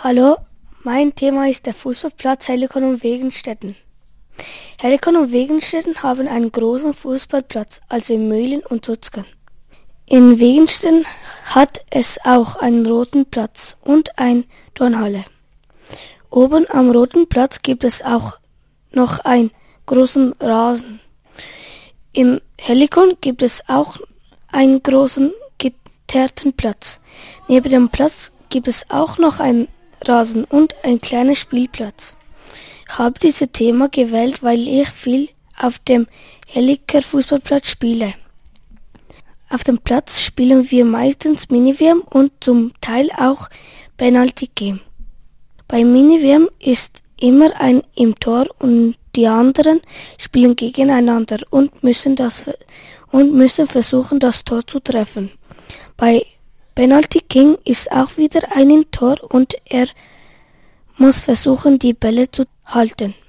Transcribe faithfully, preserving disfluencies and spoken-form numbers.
Hallo, mein Thema ist der Fußballplatz Helikon und Wegenstetten. Helikon und Wegenstetten haben einen großen Fußballplatz, also in Mühlen und Tutzgen. In Wegenstetten hat es auch einen roten Platz und eine Turnhalle. Oben am roten Platz gibt es auch noch einen großen Rasen. In Helikon gibt es auch einen großen geteerten Platz. Neben dem Platz gibt es auch noch einen Rasen und einen kleinen Spielplatz. Ich habe dieses Thema gewählt, weil ich viel auf dem Heliker Fußballplatz spiele. Auf dem Platz spielen wir meistens Mini-W M und zum Teil auch Penalty-Game. Bei Mini-W M ist immer ein im Tor und die anderen spielen gegeneinander und müssen, das, und müssen versuchen, das Tor zu treffen. Bei Penalty King ist auch wieder ein im Tor und er muss versuchen, die Bälle zu halten.